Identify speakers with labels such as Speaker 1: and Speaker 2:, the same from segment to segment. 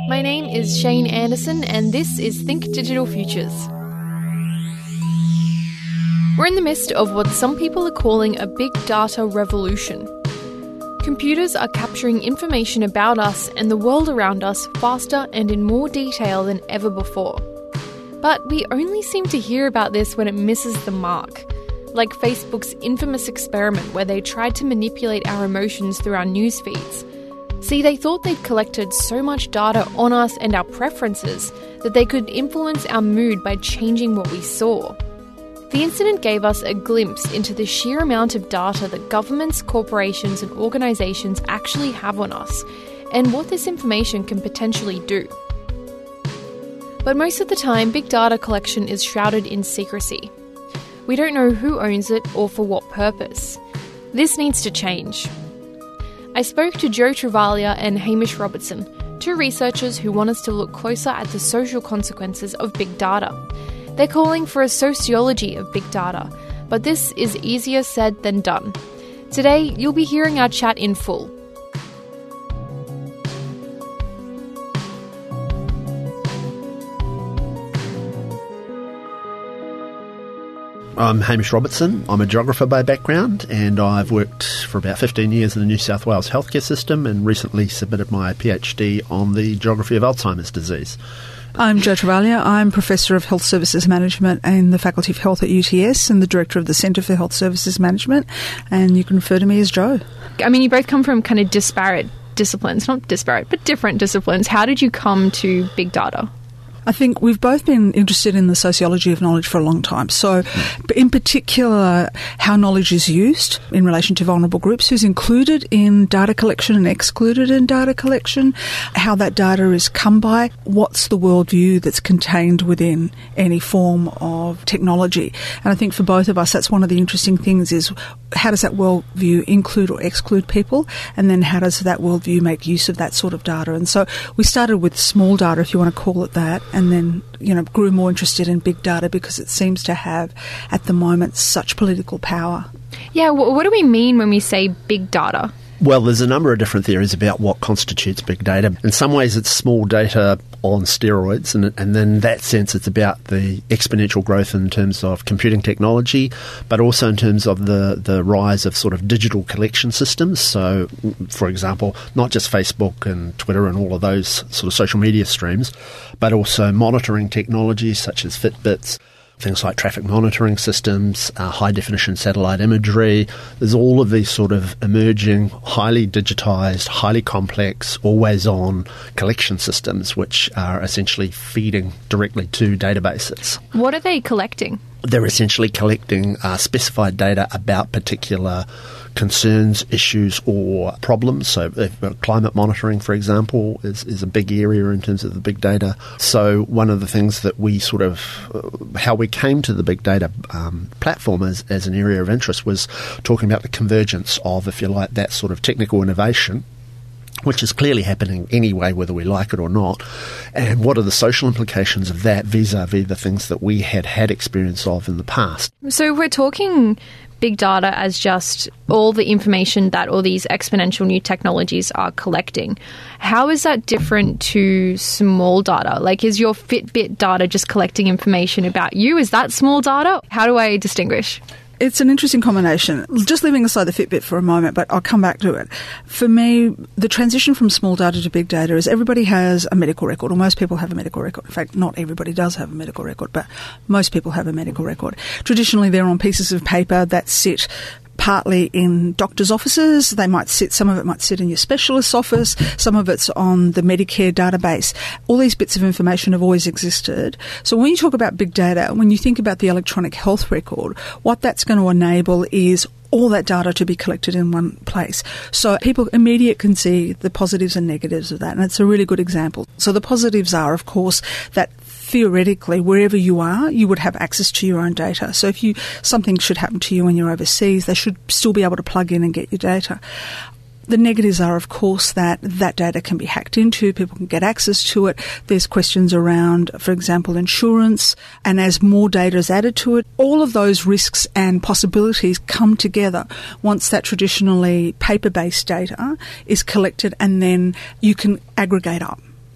Speaker 1: My name is Shane Anderson, and this is Think Digital Futures. We're in the midst of what some people are calling a big data revolution. Computers are capturing information about us and the world around us faster and in more detail than ever before. But we only seem to hear about this when it misses the mark, like Facebook's infamous experiment where they tried to manipulate our emotions through our news feeds. See, they thought they'd collected so much data on us and our preferences that they could influence our mood by changing what we saw. The incident gave us a glimpse into the sheer amount of data that governments, corporations and organisations actually have on us, and what this information can potentially do. But most of the time, big data collection is shrouded in secrecy. We don't know who owns it or for what purpose. This needs to change. I spoke to Joe Travaglia and Hamish Robertson, two researchers who want us to look closer at the social consequences of big data. They're calling for a sociology of big data, but this is easier said than done. Today, you'll be hearing our chat in full.
Speaker 2: I'm Hamish Robertson. I'm a geographer by background, and I've worked for about 15 years in the New South Wales healthcare system and recently submitted my PhD on the geography of Alzheimer's disease.
Speaker 3: I'm Jo Travaglia. I'm Professor of Health Services Management in the Faculty of Health at UTS and the Director of the Centre for Health Services Management, and you can refer to me as Jo.
Speaker 1: I mean, you both come from kind of disparate disciplines, not disparate, but different disciplines. How did you come to big data?
Speaker 3: I think we've both been interested in the sociology of knowledge for a long time. So, in particular, how knowledge is used in relation to vulnerable groups, who's included in data collection and excluded in data collection, how that data is come by, what's the worldview that's contained within any form of technology. And I think for both of us, that's one of the interesting things is how does that worldview include or exclude people? And then how does that worldview make use of that sort of data? And so we started with small data, if you want to call it that, and then, grew more interested in big data because it seems to have, at the moment, such political power.
Speaker 1: Yeah, what do we mean when we say big data?
Speaker 2: Well, there's a number of different theories about what constitutes big data. In some ways, it's small data on steroids, and then in that sense, it's about the exponential growth in terms of computing technology, but also in terms of the rise of sort of digital collection systems. So, for example, not just Facebook and Twitter and all of those sort of social media streams, but also monitoring technologies such as Fitbits, things like traffic monitoring systems, high-definition satellite imagery. There's all of these sort of emerging, highly digitised, highly complex, always-on collection systems which are essentially feeding directly to databases.
Speaker 1: What are they collecting?
Speaker 2: They're essentially collecting specified data about particular concerns, issues or problems. So climate monitoring, for example, is a big area in terms of the big data. So one of the things that we sort of, how we came to the big data platform as an area of interest was talking about the convergence of, if you like, that sort of technical innovation, which is clearly happening anyway, whether we like it or not, and what are the social implications of that vis-a-vis the things that we had experience of in the past.
Speaker 1: So we're talking big data as just all the information that all these exponential new technologies are collecting. How is that different to small data? Like, is your Fitbit data just collecting information about you? Is that small data? How do I distinguish?
Speaker 3: It's an interesting combination. Just leaving aside the Fitbit for a moment, but I'll come back to it. For me, the transition from small data to big data is everybody has a medical record, or most people have a medical record. In fact, not everybody does have a medical record, but most people have a medical record. Traditionally, they're on pieces of paper that sit partly in doctors' offices. Some of it might sit in your specialist's office. Some of it's on the Medicare database. All these bits of information have always existed. So when you talk about big data, when you think about the electronic health record, what that's going to enable is all that data to be collected in one place. So people immediately can see the positives and negatives of that, and it's a really good example. So the positives are, of course, that theoretically, wherever you are, you would have access to your own data. So if something should happen to you when you're overseas, they should still be able to plug in and get your data. The negatives are, of course, that data can be hacked into, people can get access to it. There's questions around, for example, insurance, and as more data is added to it, all of those risks and possibilities come together once that traditionally paper-based data is collected, and then you can aggregate up.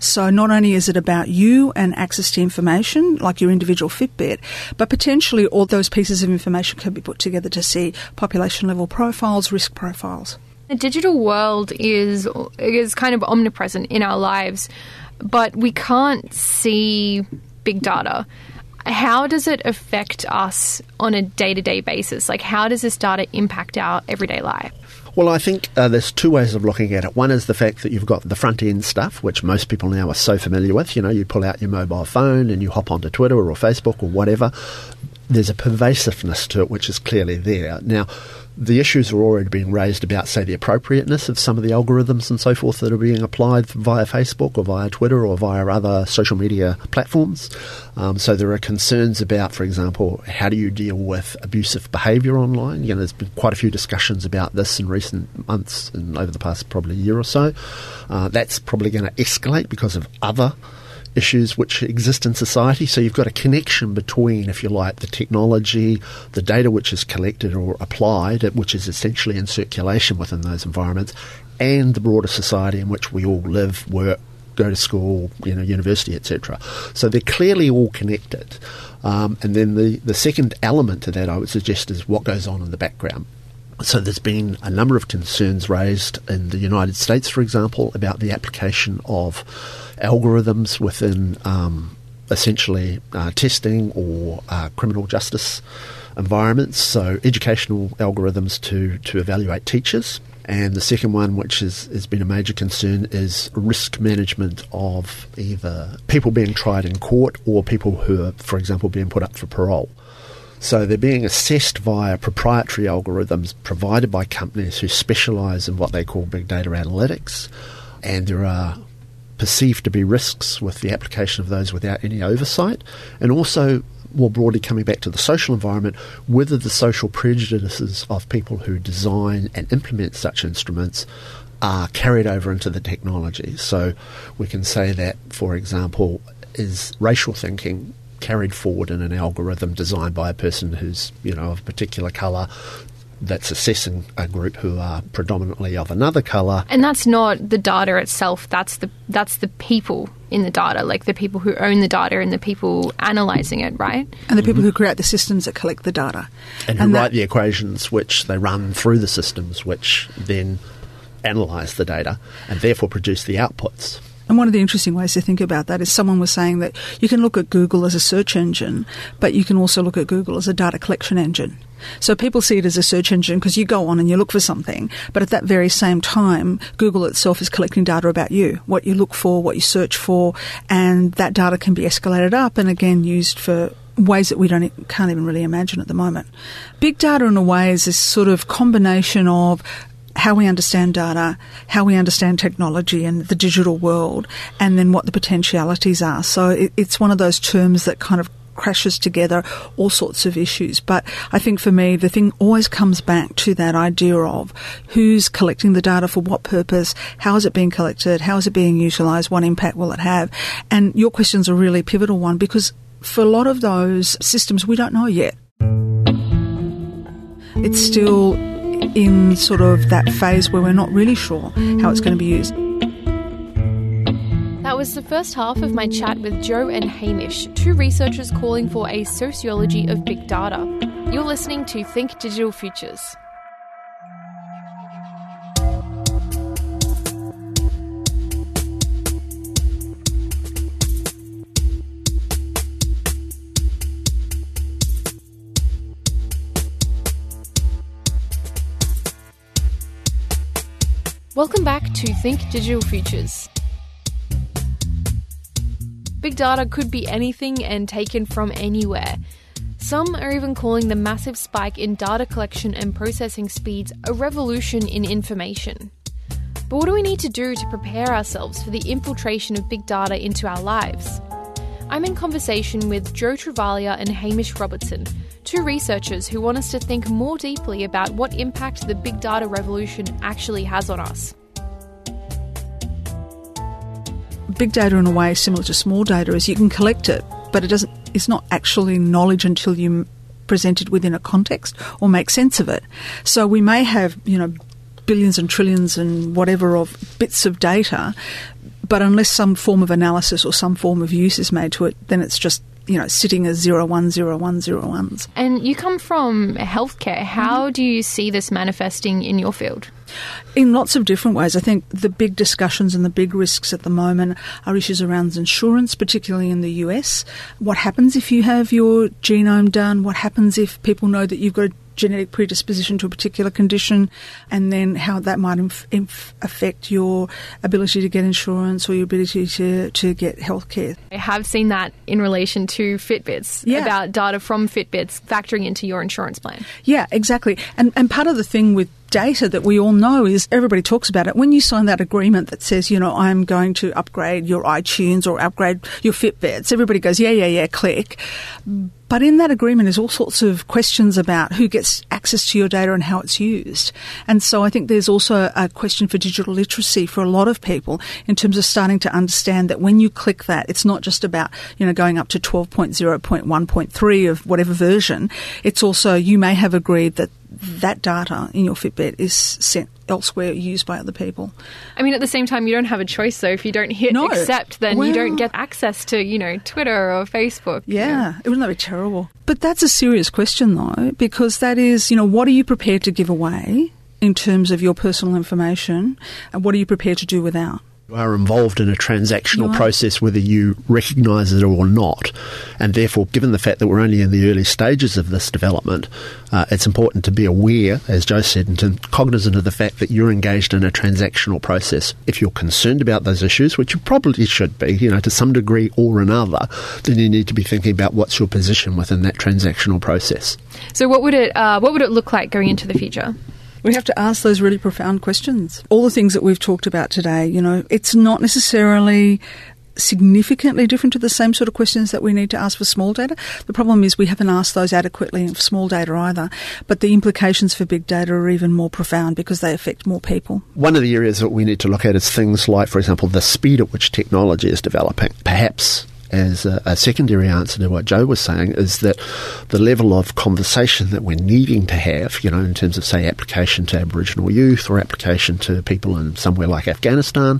Speaker 3: So not only is it about you and access to information, like your individual Fitbit, but potentially all those pieces of information can be put together to see population-level profiles, risk profiles.
Speaker 1: The digital world is kind of omnipresent in our lives, but we can't see big data. How does it affect us on a day-to-day basis? Like, how does this data impact our everyday life?
Speaker 2: Well, I think there's two ways of looking at it. One is the fact that you've got the front-end stuff, which most people now are so familiar with. You know, you pull out your mobile phone and you hop onto Twitter or Facebook or whatever. There's a pervasiveness to it which is clearly there. Now, the issues are already being raised about, say, the appropriateness of some of the algorithms and so forth that are being applied via Facebook or via Twitter or via other social media platforms. So there are concerns about, for example, how do you deal with abusive behaviour online? You know, there's been quite a few discussions about this in recent months and over the past probably year or so. That's probably going to escalate because of other issues which exist in society. So you've got a connection between, if you like, the technology, the data which is collected or applied, which is essentially in circulation within those environments, and the broader society in which we all live, work, go to school, you know, university, etc. So they're clearly all connected. And then the second element to that, I would suggest, is what goes on in the background. So there's been a number of concerns raised in the United States, for example, about the application of algorithms within essentially testing or criminal justice environments, so educational algorithms to evaluate teachers. And the second one, which has been a major concern, is risk management of either people being tried in court or people who are, for example, being put up for parole. So they're being assessed via proprietary algorithms provided by companies who specialise in what they call big data analytics, and there are perceived to be risks with the application of those without any oversight, and also, more broadly, coming back to the social environment, whether the social prejudices of people who design and implement such instruments are carried over into the technology. So we can say that, for example, is racial thinking carried forward in an algorithm designed by a person who's, you know, of a particular colour, that's assessing a group who are predominantly of another colour.
Speaker 1: And that's not the data itself, that's the people in the data, like the people who own the data and the people analysing it, right?
Speaker 3: And the people who create the systems that collect the data.
Speaker 2: And who write the equations which they run through the systems, which then analyse the data and therefore produce the outputs.
Speaker 3: And one of the interesting ways to think about that is someone was saying that you can look at Google as a search engine, but you can also look at Google as a data collection engine. So people see it as a search engine because you go on and you look for something, but at that very same time, Google itself is collecting data about you, what you look for, what you search for, and that data can be escalated up and again used for ways that we can't even really imagine at the moment. Big data in a way is this sort of combination of how we understand data, how we understand technology and the digital world, and then what the potentialities are. So it's one of those terms that kind of crashes together all sorts of issues. But I think for me, the thing always comes back to that idea of who's collecting the data for what purpose, how is it being collected, how is it being utilised, what impact will it have? And your question's a really pivotal one because for a lot of those systems, we don't know yet. It's still in sort of that phase where we're not really sure how it's going to be used.
Speaker 1: That was the first half of my chat with Jo and Hamish, two researchers calling for a sociology of big data. You're listening to Think Digital Futures. Welcome back to Think Digital Futures. Big data could be anything and taken from anywhere. Some are even calling the massive spike in data collection and processing speeds a revolution in information. But what do we need to do to prepare ourselves for the infiltration of big data into our lives? I'm in conversation with Jo Travaglia and Hamish Robertson, two researchers who want us to think more deeply about what impact the big data revolution actually has on us.
Speaker 3: Big data in a way similar to small data is you can collect it, but it's not actually knowledge until you present it within a context or make sense of it. So we may have, billions and trillions and whatever of bits of data, But unless some form of analysis or some form of use is made to it, then it's just, sitting as 010101s.
Speaker 1: And you come from healthcare. How do you see this manifesting in your field?
Speaker 3: In lots of different ways. I think the big discussions and the big risks at the moment are issues around insurance, particularly in the US. What happens if you have your genome done? What happens if people know that you've got a genetic predisposition to a particular condition, and then how that might affect your ability to get insurance or your ability to get healthcare.
Speaker 1: I have seen that in relation to Fitbits, about data from Fitbits factoring into your insurance plan.
Speaker 3: Yeah, exactly. And part of the thing with data that we all know is, everybody talks about it, when you sign that agreement that says, I'm going to upgrade your iTunes or upgrade your Fitbits, everybody goes, yeah, click. But in that agreement is all sorts of questions about who gets access to your data and how it's used. And so I think there's also a question for digital literacy for a lot of people in terms of starting to understand that when you click that, it's not just about, going up to 12.0.1.3 of whatever version. It's also, you may have agreed that data in your Fitbit is sent elsewhere, used by other people.
Speaker 1: I mean, at the same time, you don't have a choice, though. If you don't hit accept, then you don't get access to, Twitter or Facebook.
Speaker 3: Yeah, wouldn't that be terrible? But that's a serious question, though, because that is, what are you prepared to give away in terms of your personal information, and what are you prepared to do without?
Speaker 2: You are involved in a transactional process whether you recognise it or not, and therefore, given the fact that we're only in the early stages of this development, it's important to be aware, as Joe said, and cognizant of the fact that you're engaged in a transactional process. If you're concerned about those issues, which you probably should be, to some degree or another, then you need to be thinking about what's your position within that transactional process.
Speaker 1: So what would it look like going into the future?
Speaker 3: We have to ask those really profound questions. All the things that we've talked about today, it's not necessarily significantly different to the same sort of questions that we need to ask for small data. The problem is we haven't asked those adequately for small data either, but the implications for big data are even more profound because they affect more people.
Speaker 2: One of the areas that we need to look at is things like, for example, the speed at which technology is developing. Perhaps as a secondary answer to what Joe was saying, is that the level of conversation that we're needing to have, in terms of, say, application to Aboriginal youth or application to people in somewhere like Afghanistan,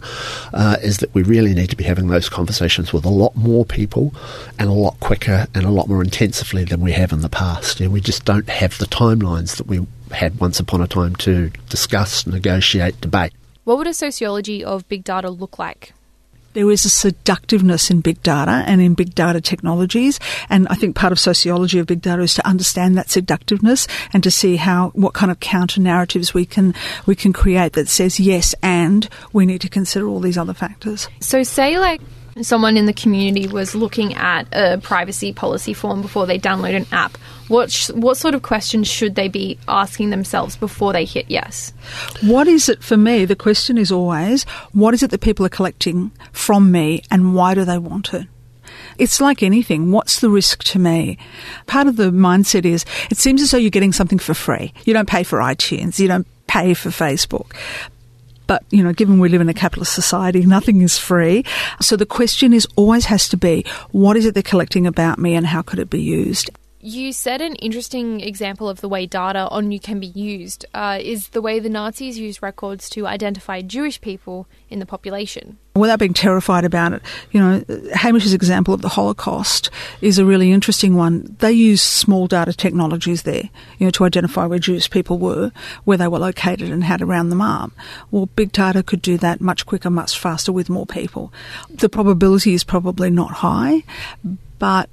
Speaker 2: is that we really need to be having those conversations with a lot more people and a lot quicker and a lot more intensively than we have in the past. We just don't have the timelines that we had once upon a time to discuss, negotiate, debate.
Speaker 1: What would a sociology of big data look like?
Speaker 3: There is a seductiveness in big data and in big data technologies, and I think part of sociology of big data is to understand that seductiveness and to see what kind of counter narratives we can create that says yes, and we need to consider all these other factors.
Speaker 1: So say someone in the community was looking at a privacy policy form before they download an app. What sort of questions should they be asking themselves before they hit yes?
Speaker 3: What is it, for me, the question is always, what is it that people are collecting from me and why do they want it? It's like anything. What's the risk to me? Part of the mindset is, it seems as though you're getting something for free. You don't pay for iTunes. You don't pay for Facebook. But, given we live in a capitalist society, nothing is free. So the question always has to be, what is it they're collecting about me and how could it be used?
Speaker 1: You said an interesting example of the way data on you can be used is the way the Nazis used records to identify Jewish people in the population.
Speaker 3: Without being terrified about it, Hamish's example of the Holocaust is a really interesting one. They used small data technologies there, to identify where Jewish people were, where they were located and how to round them up. Well, big data could do that much quicker, much faster with more people. The probability is probably not high, but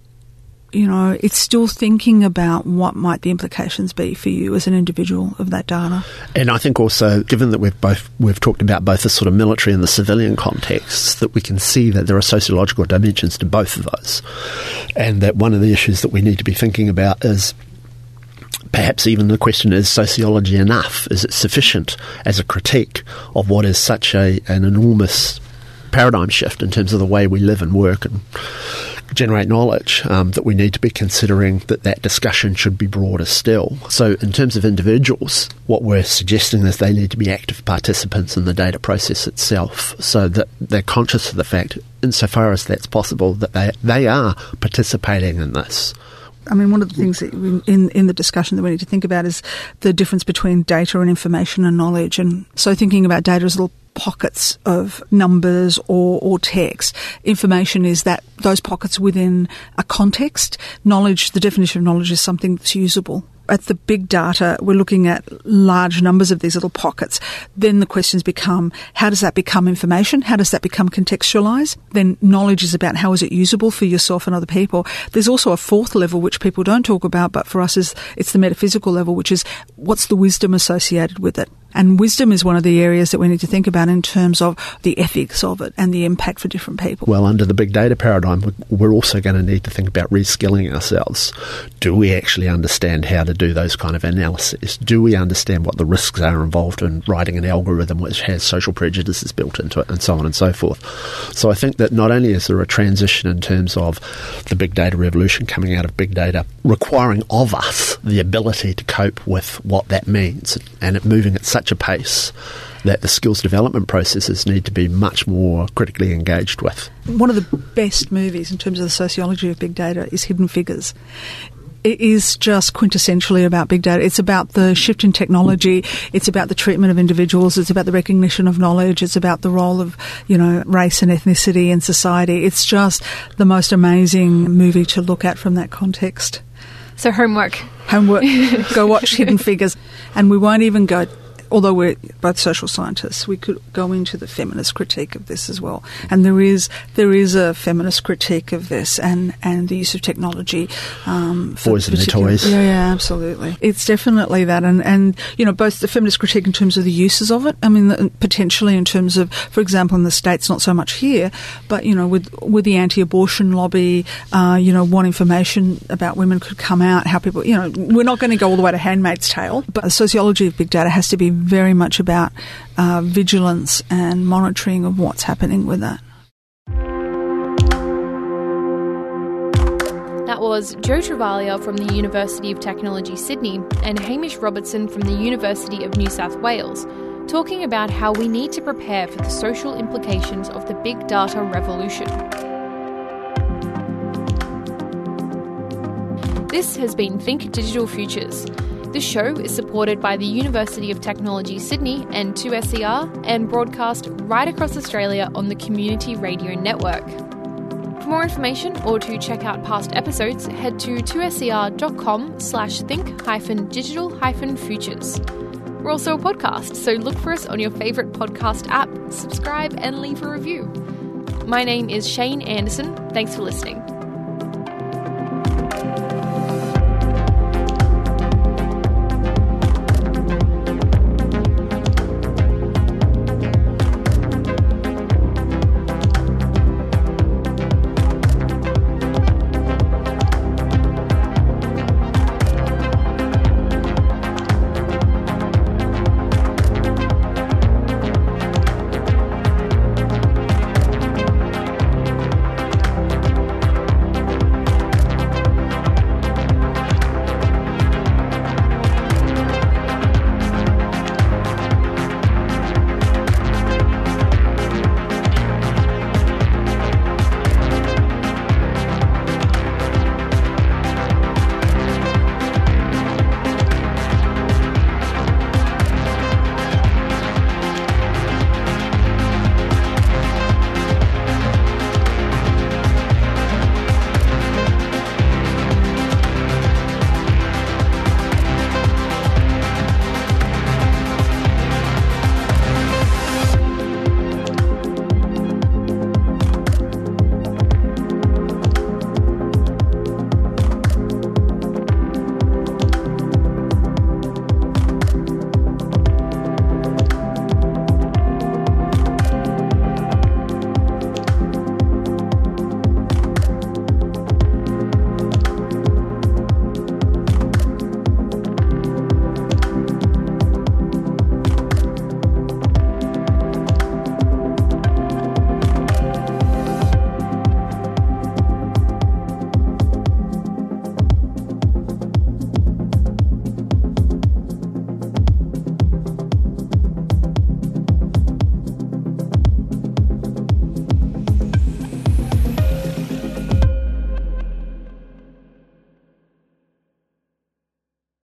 Speaker 3: it's still thinking about what might the implications be for you as an individual of that data.
Speaker 2: And I think also, given that we've talked about both the sort of military and the civilian contexts, that we can see that there are sociological dimensions to both of those. And that one of the issues that we need to be thinking about is perhaps even the question, is sociology enough? Is it sufficient as a critique of what is such an enormous paradigm shift in terms of the way we live and work and generate knowledge, that we need to be considering that discussion should be broader still. So in terms of individuals, what we're suggesting is they need to be active participants in the data process itself, so that they're conscious of the fact, insofar as that's possible, that they are participating in this.
Speaker 3: I mean, one of the things that in the discussion that we need to think about is the difference between data and information and knowledge. And so thinking about data as a little pockets of numbers or text. Information is those pockets within a context. Knowledge, the definition of knowledge is something that's usable. At the big data, we're looking at large numbers of these little pockets. Then the questions become, how does that become information? How does that become contextualised? Then knowledge is about how is it usable for yourself and other people. There's also a fourth level which people don't talk about, but for us it's the metaphysical level, which is what's the wisdom associated with it. And wisdom is one of the areas that we need to think about in terms of the ethics of it and the impact for different people.
Speaker 2: Well, under the big data paradigm, we're also going to need to think about reskilling ourselves. Do we actually understand how to do those kind of analyses? Do we understand what the risks are involved in writing an algorithm which has social prejudices built into it, and so on and so forth? So I think that not only is there a transition in terms of the big data revolution coming out of big data, requiring of us the ability to cope with what that means, and it moving at such a pace that the skills development processes need to be much more critically engaged with.
Speaker 3: One of the best movies in terms of the sociology of big data is Hidden Figures. It is just quintessentially about big data. It's about the shift in technology. It's about the treatment of individuals. It's about the recognition of knowledge. It's about the role of, race and ethnicity in society. It's just the most amazing movie to look at from that context.
Speaker 1: So homework.
Speaker 3: Go watch Hidden Figures. And we won't even go, although we're both social scientists, we could go into the feminist critique of this as well. And there is a feminist critique of this and the use of technology.
Speaker 2: Boys and their toys.
Speaker 3: Yeah, absolutely. It's definitely that. And both the feminist critique in terms of the uses of it, I mean, potentially in terms of, for example, in the States, not so much here, but, with the anti-abortion lobby, what information about women could come out, how people, we're not going to go all the way to Handmaid's Tale, but the sociology of big data has to be very much about vigilance and monitoring of what's happening with that.
Speaker 1: That was Jo Travaglia from the University of Technology, Sydney, and Hamish Robertson from the University of New South Wales, talking about how we need to prepare for the social implications of the big data revolution. This has been Think Digital Futures. This show is supported by the University of Technology, Sydney and 2SER, and broadcast right across Australia on the Community Radio Network. For more information or to check out past episodes, head to 2ser.com/think-digital-futures. We're also a podcast, so look for us on your favourite podcast app, subscribe and leave a review. My name is Shane Anderson. Thanks for listening.